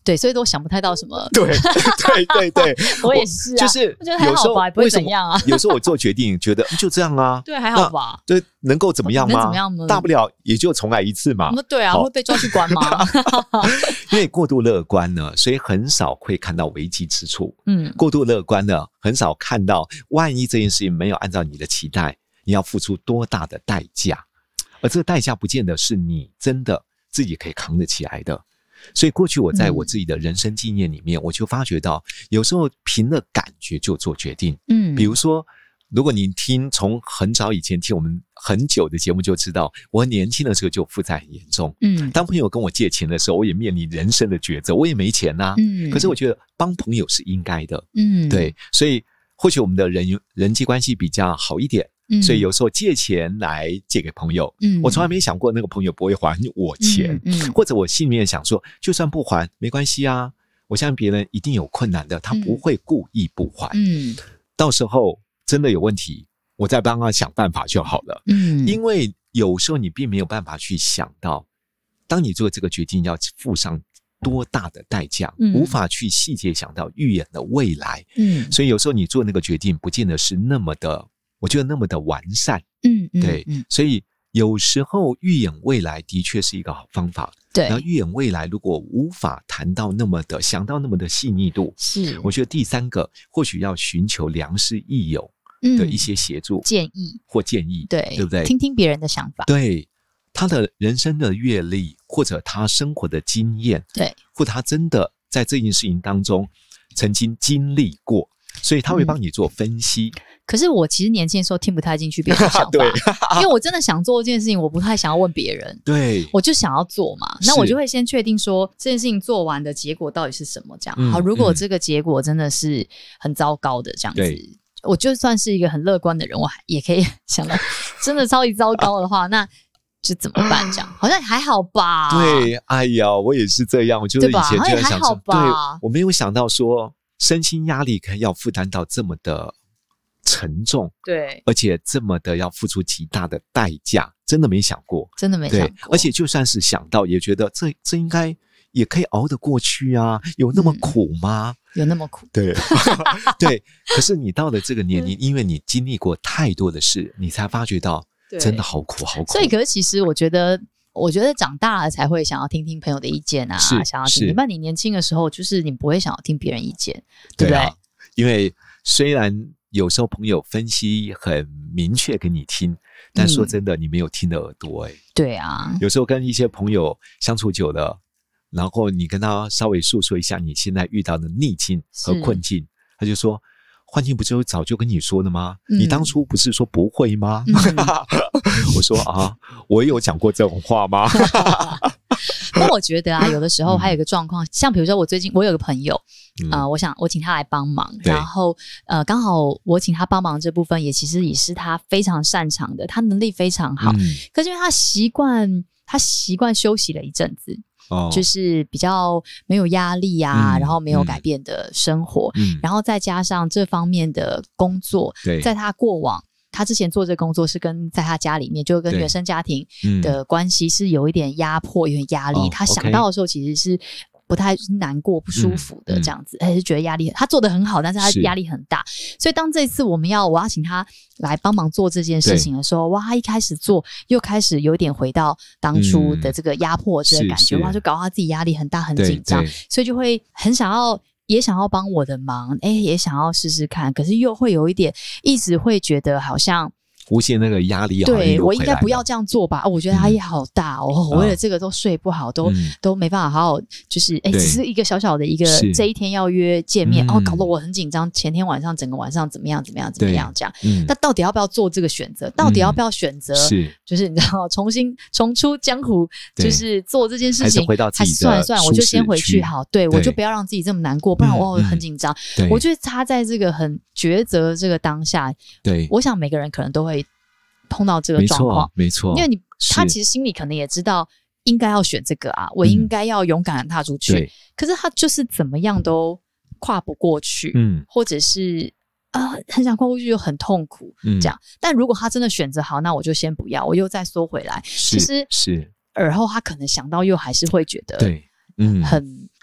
对，所以都想不太到什么。 对对对对， 我也是啊， 就是我觉得还好吧，也不会怎样啊。 有时候我做决定，觉得就这样啊， 对，还好吧。 对，能够怎么样吗？ 能怎么样呢？ 大不了也就重来一次嘛。 对啊，会被抓去关吗？ 因为过度乐观呢，所以很少会看到危机之处。过度乐观呢，很少看到万一这件事情没有按照你的期待，你要付出多大的代价，而这个代价不见得是你真的自己可以扛得起来的。所以过去我在我自己的人生经验里面，我就发觉到有时候凭了感觉就做决定。比如说如果你从很早以前听我们很久的节目就知道，我很年轻的时候就负债很严重。当朋友跟我借钱的时候，我也面临人生的抉择，我也没钱啊。可是我觉得帮朋友是应该的。对，所以或许我们的人际关系比较好一点。所以有时候借钱来借给朋友，我从来没想过那个朋友不会还我钱，或者我心里面想说，就算不还没关系啊，我相信别人一定有困难的，他不会故意不还。到时候真的有问题，我再帮他想办法就好了。因为有时候你并没有办法去想到，当你做这个决定要付上多大的代价，无法去细节想到预演的未来。所以有时候你做那个决定不见得是那么的，我觉得那么的完善。对，所以有时候预演未来的确是一个好方法。对，然后预演未来如果无法谈到那么的想到那么的细腻度，是我觉得第三个或许要寻求良师益友的一些协助、建议，对不对？听听别人的想法，对他的人生的阅历或者他生活的经验，对，或者他真的在这件事情当中曾经经历过，所以他会帮你做分析。可是我其实年轻的时候听不太进去别人的想法，因为我真的想做这件事情，我不太想要问别人，对，我就想要做嘛，那我就会先确定说这件事情做完的结果到底是什么，这样。好，如果这个结果真的是很糟糕的这样子，我就算是一个很乐观的人，我也可以想到真的超级糟糕的话，那就怎么办？这样好像还好吧？对，哎呀，我也是这样，我就是以前就在想说，对，我没有想到说身心压力可以要负担到这么的沉重，对，而且这么的要付出极大的代价，真的没想过，真的没想过。而且就算是想到，也觉得这应该也可以熬得过去啊，有那么苦吗？有那么苦？对，对。可是你到了这个年龄，因为你经历过太多的事，你才发觉到真的好苦，好苦。所以，可是其实我觉得长大了才会想要听听朋友的意见啊，想要听。那你年轻的时候，就是你不会想要听别人意见，对不对？因为虽然有时候朋友分析很明确给你听，但说真的，你没有听的耳朵。对啊，有时候跟一些朋友相处久了，然后你跟他稍微诉说一下你现在遇到的逆境和困境，他就说幻境不就早就跟你说了吗？你当初不是说不会吗？我说啊，我有讲过这种话吗？那我觉得啊，有的时候还有一个状况，像比如说我有个朋友，我请他来帮忙，然后刚好我请他帮忙这部分其实也是他非常擅长的，他能力非常好，可是因为他习惯休息了一阵子。就是比较没有压力啊，然后没有改变的生活，然后再加上这方面的工作，在他过往他之前做这个工作是在他家里面，就跟原生家庭的关系是有一点压迫，有点压力，他想到的时候其实是不太难过不舒服的这样子，还是觉得压力他做得很好，但是他压力很大，所以当这次我要请他来帮忙做这件事情的时候，哇，他一开始做又开始有点回到当初的这个压迫这个感觉，哇，就搞到他自己压力很大很紧张，所以就会很想要帮我的忙，也想要试试看，可是又会有一点一直会觉得好像无限那个压力，对，我应该不要这样做吧？我觉得压力好大哦，我为了这个都睡不好，都没办法好好，就是只是一个小小的一个这一天要约见面，搞得我很紧张。前天晚上整个晚上怎么样这样。那到底要不要做这个选择？到底要不要选择？就是你知道，重出江湖，就是做这件事情，还是算了算了，我就先回去好。对，我就不要让自己这么难过，不然我很紧张。我觉得他在这个很抉择这个当下，对，我想每个人可能都会碰到这个状况，没错，因为他其实心里可能也知道应该要选这个啊，我应该要勇敢的踏出去，可是他就是怎么样都跨不过去，或者是很想跨过去又很痛苦，这样。但如果他真的选择好，那我就先不要，我又再缩回来。其实是耳后他可能想到又还是会觉得对，很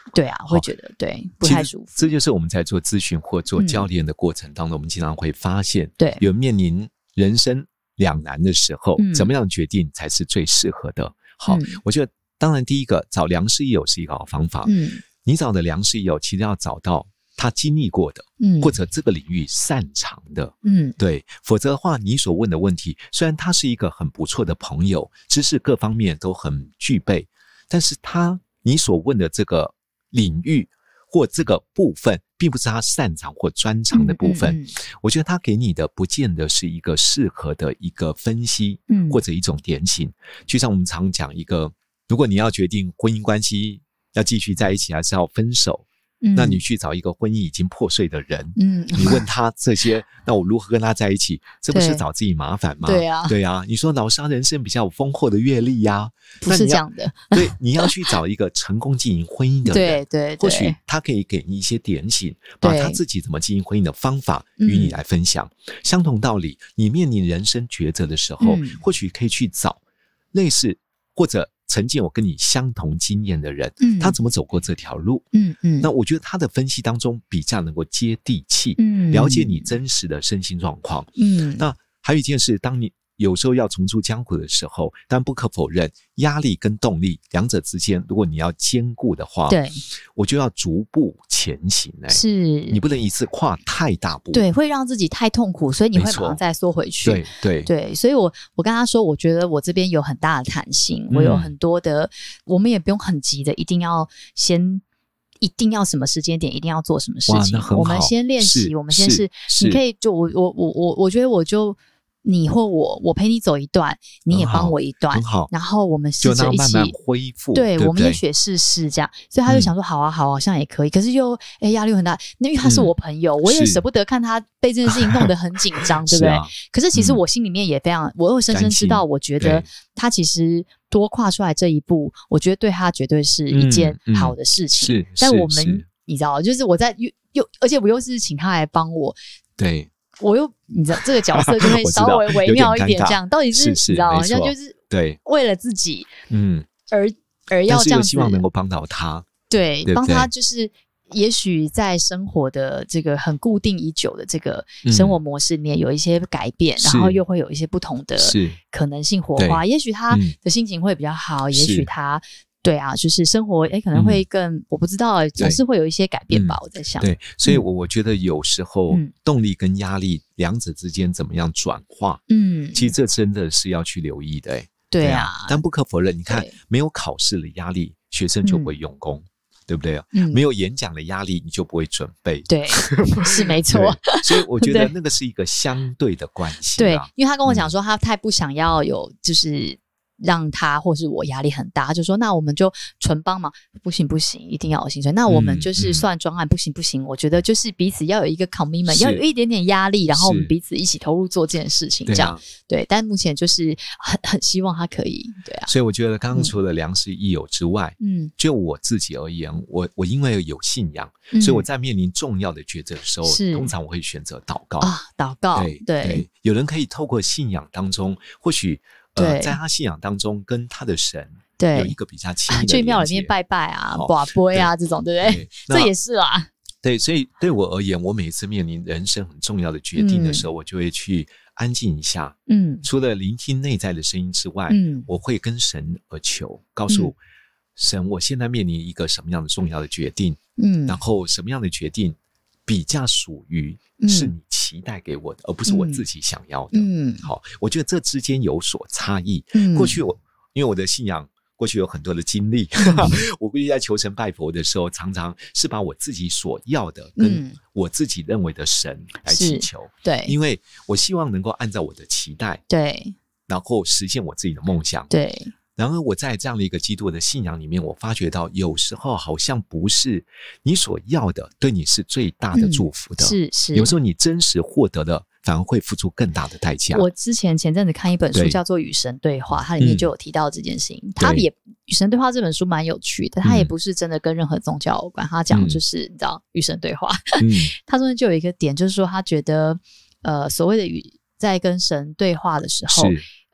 对啊，会觉得对不太舒服。 这就是我们在做咨询或做教练的过程当中，我们经常会发现，对，有面临人生两难的时候，怎么样的决定才是最适合的？好，我觉得当然第一个找良师益友是一个好方法。你找的良师益友，其实要找到他经历过的，或者这个领域擅长的，对，否则的话，你所问的问题，虽然他是一个很不错的朋友，知识各方面都很具备，但是你所问的这个领域或这个部分，并不是他擅长或专长的部分。我觉得他给你的不见得是一个适合的一个分析，或者一种点醒。就像我们常讲一个，如果你要决定婚姻关系要继续在一起还是要分手，那你去找一个婚姻已经破碎的人，你问他这些，那我如何跟他在一起？这不是找自己麻烦吗？对啊，你说老师人生比较有丰厚的阅历呀， 不是这样的。 对，你要去找一个成功经营婚姻的人， 对， 或许他可以给你一些点醒，把他自己怎么经营婚姻的方法与你来分享。相同道理，你面临人生抉择的时候，或许可以去找类似或者曾经有跟你相同经验的人，他怎么走过这条路？那我觉得他的分析当中比较能够接地气，了解你真实的身心状况。那还有一件事，当你有时候要重出江湖的时候，但不可否认，压力跟动力两者之间，如果你要兼顾的话，对，我就要逐步前行。是，你不能一次跨太大步， 对，会让自己太痛苦，所以你会马上再缩回去。对，所以我跟他说，我觉得我这边有很大的弹性，我有很多的，我们也不用很急的，一定要什么时间点一定要做什么事情，我们先练习，我们先是你可以就我觉得我就。你或我陪你走一段，你也帮我一段， 很好。 然后我们试着一起慢慢恢复， 对，我们也许试试这样。所以他就想说，好啊，好像也可以。可是又压力很大，因为他是我朋友，我也舍不得看他被这件事情弄得很紧张，对不对？可是其实我心里面也非常，我又深深知道，我觉得他其实多跨出来这一步，我觉得对他绝对是一件好的事情。但我们你知道，就是我在而且我又是请他来帮我， 对。 我又你知道这个角色就会稍微微妙一点，这样到底是你知道好像就是对为了自己而要这样子， 希望能够帮到他， 对，帮他就是也许在生活的这个很固定已久的这个生活模式里面有一些改变，然后又会有一些不同的可能性火花，也许他的心情会比较好，也许他。对啊，就是生活可能会更我不知道，总是会有一些改变吧，我在想。 对，所以我觉得有时候动力跟压力两者之间怎么样转化，其实这真的是要去留意的。 对啊， 但不可否认，你看没有考试的压力，学生就不会用功，对不对？没有演讲的压力，你就不会准备。 对，是没错。 所以我觉得那个是一个相对的关系。 对，因为他跟我讲说，他太不想要有就是让他或是我压力很大，他就说那我们就纯帮忙，不行，一定要有薪水。那我们就是算专案，不行，我觉得就是彼此要有一个 commitment， 要有一点点压力，然后我们彼此一起投入做这件事情，这样对。但目前就是很希望他可以，对啊。 所以我觉得刚刚除了良师益友之外，就我自己而言，我因为有信仰，所以我在面临重要的抉择的时候，通常我会选择祷告啊，祷告，对， 有人可以透过信仰当中，或许。在他信仰当中，跟他的神有一个比较亲密的连接， 去庙里面拜拜啊、跋杯啊这种，对不对？这也是啦。 对，所以对我而言，我每次面临人生很重要的决定的时候，我就会去安静一下。除了聆听内在的声音之外，我会跟神而求，告诉神，我现在面临一个什么样的重要的决定，然后什么样的决定比较属于是你期待给我的，而不是我自己想要的。好，我觉得这之间有所差异。过去因为我的信仰过去有很多的经历，我估计在求神拜佛的时候，常常是把我自己所要的跟我自己认为的神来祈求。 对， 因为我希望能够按照我的期待， 对， 然后实现我自己的梦想。 对。 然而我在这样的一个基督的信仰里面，我发觉到有时候好像不是你所要的对你是最大的祝福的，是有时候你真实获得的反而会付出更大的代价。 我前阵子看一本书叫做《与神对话》，它里面就有提到这件事情。它也《与神对话》这本书蛮有趣的，它也不是真的跟任何宗教有关，它讲就是你知道与神对话。它中间就有一个点，就是说他觉得所谓的在跟神对话的时候。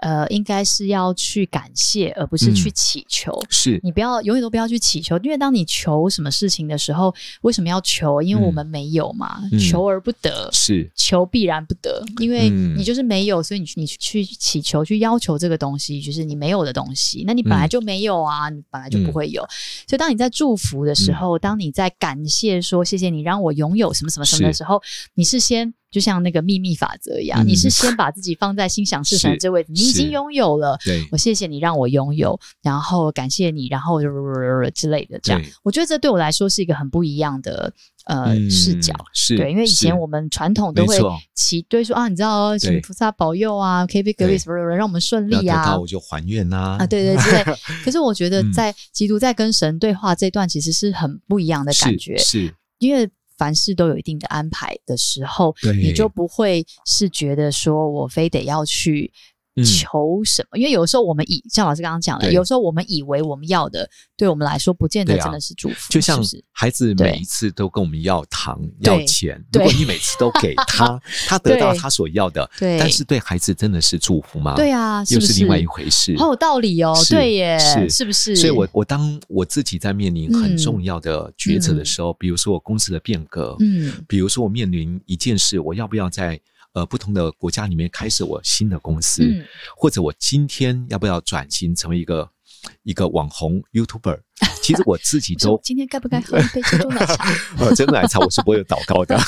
应该是要去感谢，而不是去祈求。 是你永远都不要去祈求，因为当你求什么事情的时候，为什么要求？因为我们没有嘛，求而不得， 是求必然不得，因为你就是没有，所以你去祈求，去要求这个东西，就是你没有的东西，那你本来就没有啊，你本来就不会有。所以当你在祝福的时候，当你在感谢说谢谢你让我拥有什么什么什么的时候，你是先就像那个秘密法则一样，你是先把自己放在心想事成这位置，你已经拥有了，我谢谢你让我拥有，然后感谢你，然后之类的，这样，我觉得这对我来说是一个很不一样的视角，对，因为以前我们传统都会祈祷说啊，你知道，请菩萨保佑啊，可以被隔壁什么让我们顺利啊， 得到我就还愿啊， 对对之类。可是我觉得在基督在跟神对话这段其实是很不一样的感觉， 是因为凡事都有一定的安排的时候，你就不会是觉得说我非得要去求什么，因为有时候我们像老师刚刚讲的，有时候我们以为我们要的，对我们来说不见得真的是祝福， 就像孩子每一次都跟我们要糖要钱，如果你每次都给他，他得到他所要的，但是对孩子真的是祝福吗？ 对啊， 又是另外一回事， 好有道理哦，对耶，是不是？ 所以我当我自己在面临很重要的抉择的时候，比如说我公司的变革，比如说我面临一件事，我要不要在不同的国家里面开设我新的公司，或者我今天要不要转型成为一个网红 YouTuber， 其实我自己都今天该不该喝一杯珍珠奶茶？ 珍珠奶茶我是不会有祷告的。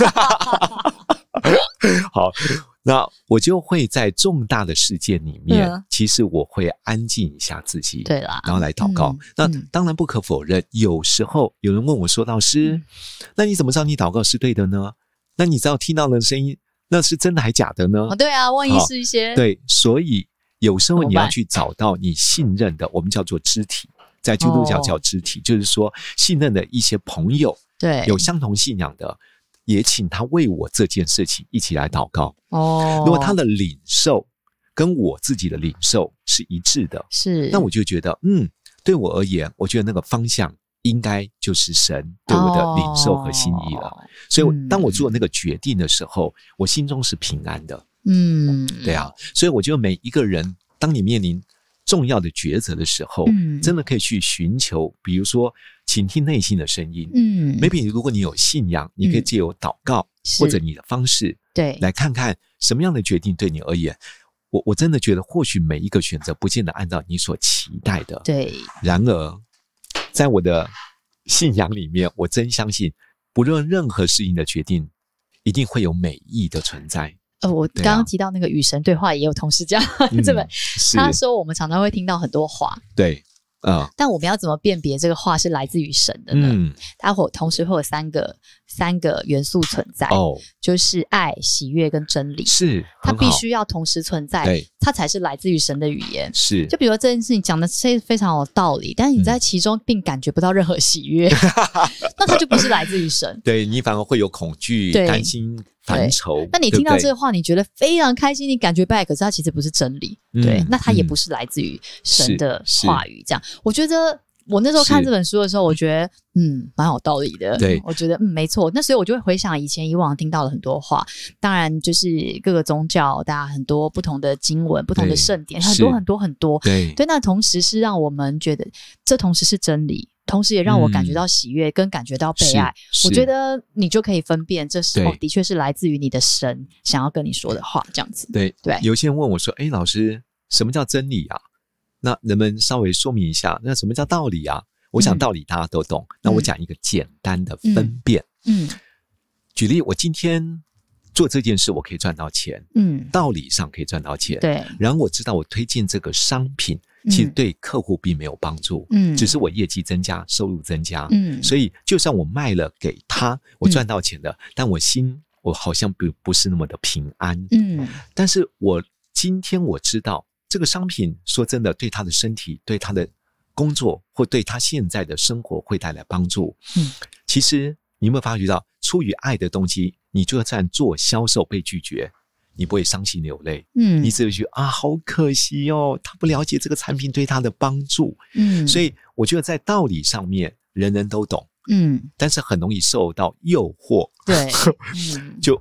好，那我就会在重大的事件里面，其实我会安静一下自己， 对啦， 然后来祷告。那当然不可否认，有时候有人问我说：“老师，那你怎么知道你祷告是对的呢？那你知道听到的声音那是真的还假的呢？” 对啊，万一是一些对，所以有时候你要去找到你信任的，我们叫做肢体，在基督教叫肢体，就是说信任的一些朋友， 对， 有相同信仰的，也请他为我这件事情一起来祷告。如果他的领受跟我自己的领受是一致的， 是， 那我就觉得对我而言，我觉得那个方向应该就是神对我的领受和心意了。所以当我做那个决定的时候，我心中是平安的。对啊，所以我觉得每一个人，当你面临重要的抉择的时候，真的可以去寻求，比如说倾听内心的声音。maybe 如果你有信仰，你可以借由祷告或者你的方式， 对， 来看看什么样的决定对你而言，我真的觉得或许每一个选择不见得按照你所期待的。 对， 然而在我的信仰里面，我真相信不论任何事情的决定一定会有美意的存在。 我刚刚提到那个与神对话，也有同事讲这本，他说我们常常会听到很多话， 对， 但我们要怎么辨别这个话是来自于神的呢？它同时会有三个元素存在，就是爱、喜悦跟真理， 是它必须要同时存在，它才是来自于神的语言。 是， 就比如说这件事情讲的非常有道理，但是你在其中并感觉不到任何喜悦，那它就不是来自于神。 对，你反而会有恐惧、担心、烦愁。 那你听到这个话，你觉得非常开心，你感觉不爱，可是它其实不是真理，对，那它也不是来自于神的话语。这样，我觉得我那时候看这本书的时候，我觉得蛮有道理的。 对， 我觉得没错。那所以我就会回想以往听到了很多话，当然就是各个宗教，大家很多不同的经文、不同的圣典，很多很多很多。对，那同时是让我们觉得这同时是真理。同时也让我感觉到喜悦跟感觉到被爱，我觉得你就可以分辨这是的确是来自于你的神想要跟你说的话，这样子。 对，有些人问我说老师什么叫真理啊？那能不能稍微说明一下，那什么叫道理啊？我想道理大家都懂，那我讲一个简单的分辨。举例，我今天做这件事我可以赚到钱，道理上可以赚到钱， 对， 然后我知道我推荐这个商品其实对客户并没有帮助，只是我业绩增加，收入增加，所以就算我卖了给他，我赚到钱的，但我好像不是那么的平安，但是今天我知道这个商品说真的对他的身体、对他的工作或对他现在的生活会带来帮助，其实你有没有发觉到，出于爱的东西，你就算做销售被拒绝，你不会伤心流泪，你只会觉得好可惜哦，他不了解这个产品对他的帮助，所以我觉得在道理上面人人都懂，但是很容易受到诱惑， 对， 就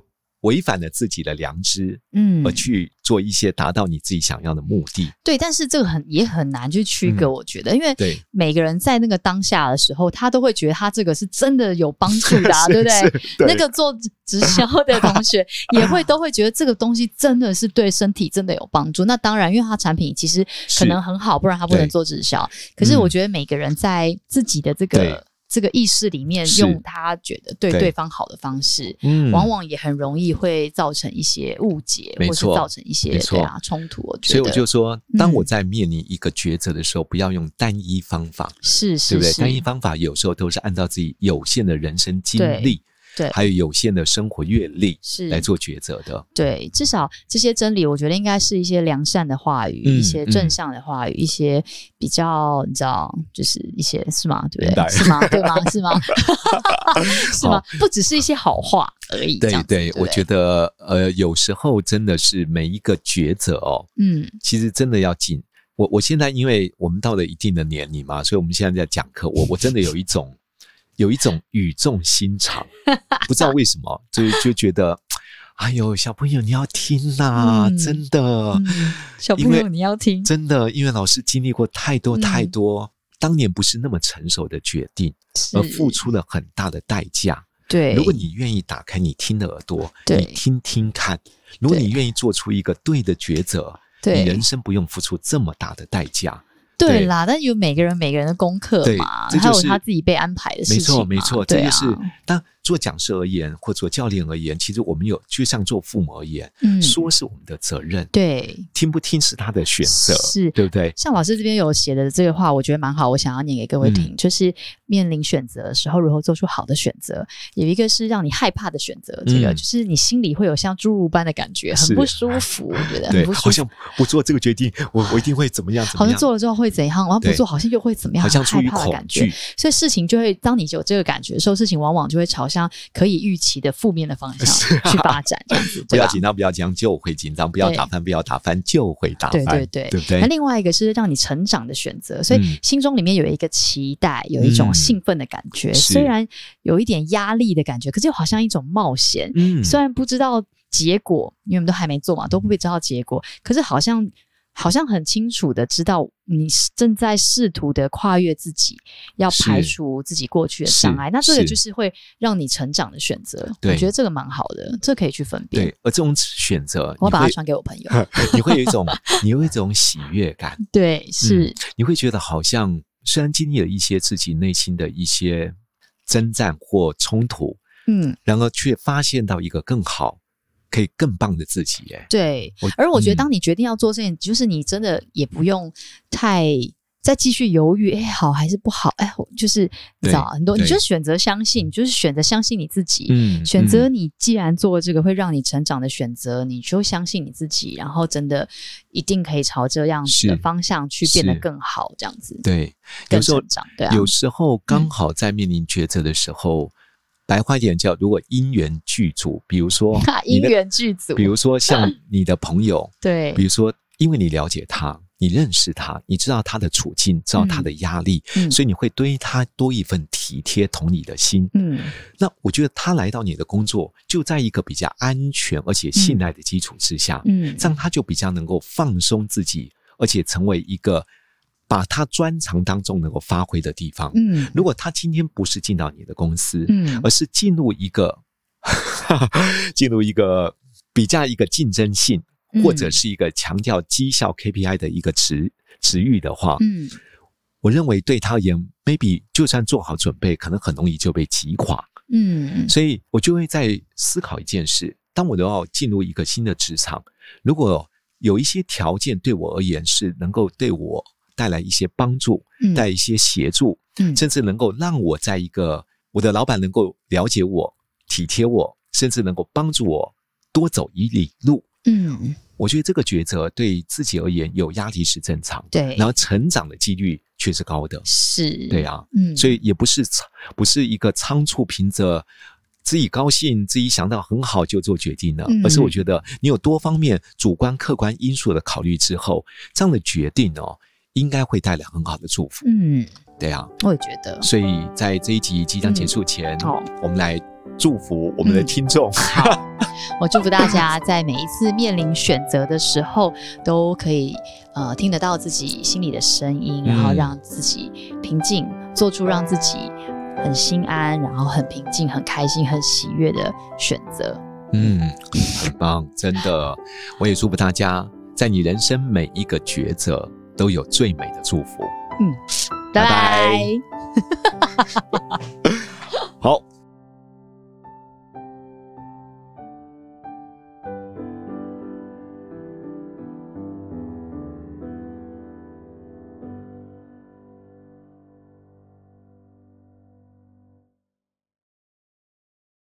违反了自己的良知，而去做一些达到你自己想要的目的。 对，但是这个也很难去区隔，我觉得，因为每个人在那个当下的时候，他都会觉得他这个是真的有帮助的对不对？那个做直销的同学都会觉得这个东西真的是对身体真的有帮助。那当然，因为他产品其实可能很好，不然他不能做直销。可是我觉得每个人在自己的这个意识里面，用他觉得对对方好的方式，往往也很容易会造成一些误解，或是造成一些冲突。我觉得， 所以我就说，当我在面临一个抉择的时候，不要用单一方法，对不对？单一方法有时候都是按照自己有限的人生经历。对，还有有限的生活阅历来做抉择的。对， 至少这些真理，我觉得应该是一些良善的话语，一些正向的话语，一些比较你知道，就是一些是吗？对不对？是吗？对吗？是吗？是吗？不只是一些好话而已。 对对，我觉得有时候真的是每一个抉择其实真的要紧。我现在因为我们到了一定的年龄嘛，所以我们现在在讲课，我真的有一种语重心长，不知道为什么，就觉得，哎呦，小朋友你要听啊，真的， 小朋友你要听， 真的，因为老师经历过太多太多，当年不是那么成熟的决定，而付出了很大的代价。对，如果你愿意打开你听的耳朵，你听听看，如果你愿意做出一个对的抉择，你人生不用付出这么大的代价。 对啦，但有每个人的功课嘛，还有他自己被安排的事情嘛。 没错，这就是当做讲师而言，或做教练而言，其实我们就像做父母而言，说是我们的责任，对，听不听是他的选择，是，对不对？ 像老师这边有写的这个话，我觉得蛮好，我想要念给各位听，就是面临选择的时候，如何做出好的选择。有一个是让你害怕的选择，这个就是你心里会有像侏儒般的感觉，很不舒服，我觉得很不舒服， 好像不做这个决定，我一定会怎么样， 好像做了之后会怎样，然后不做好像又会怎么样， 好像出于害怕的感觉。所以事情就会，当你有这个感觉的时候，事情往往就会朝向可以预期的负面的方向去发展，这样子。 不要紧张，不要紧张就会紧张；不要打翻，不要打翻就会打翻。对不对？ 那另外一个是让你成长的选择，所以心中里面有一个期待，有一种兴奋的感觉，虽然有一点压力的感觉，可是又好像一种冒险。虽然不知道结果，因为我们都还没做嘛，都不会知道结果，可是好像很清楚的知道你正在试图的跨越自己，要排除自己过去的障碍。那这个就是会让你成长的选择。我觉得这个蛮好的，这可以去分辨。 对，而这种选择， 我把它传给我朋友， 你会有一种喜悦感。 对，是， 你会觉得好像虽然经历了一些自己内心的一些征战或冲突，然而却发现到一个更好，可以更棒的自己。 对，而我觉得当你决定要做这件，就是你真的也不用太再继续犹豫，好还是不好，就是你知道很多，你就选择相信，就是选择相信你自己，选择你既然做这个会让你成长的选择，你就相信你自己，然后真的一定可以朝这样子的方向去变得更好，这样子。 对， 更成长。对啊， 有时候刚好在面临抉择的时候。白话一点叫，如果因缘具足，比如说因缘具足， 比如说像你的朋友， 对， 比如说因为你了解他，你认识他，你知道他的处境，知道他的压力，所以你会对他多一份体贴同理的心。那我觉得他来到你的工作，就在一个比较安全而且信赖的基础之下，这样他就比较能够放松自己，而且成为一个把他专长当中能够发挥的地方。如果他今天不是进到你的公司，而是进入一个比较一个竞争性，或者是一个强调绩效 KPI 的一个职域的话，我认为对他而言 maybe 就算做好准备，可能很容易就被击垮。所以我就会在思考一件事，当我都要进入一个新的职场，如果有一些条件对我而言是能够对我带来一些帮助，带来一些协助，甚至能够让我在一个我的老板能够了解我、体贴我，甚至能够帮助我多走一里路。我觉得这个抉择对自己而言有压力是正常，对，然后成长的几率却是高的，是，对啊，所以也不是一个仓促凭着自己高兴、自己想到很好就做决定了，而是我觉得你有多方面主观、客观因素的考虑之后，这样的决定应该会带来很好的祝福。对啊， 我也觉得。 所以在这一集即将结束前，我们来祝福我们的听众。 我祝福大家在每一次面临选择的时候，都可以听得到自己心里的声音，然后让自己平静，做出让自己很心安，然后很平静、很开心、很喜悦的选择。 很棒，真的。我也祝福大家，在你人生每一个抉择都有最美的祝福。 拜拜。 好。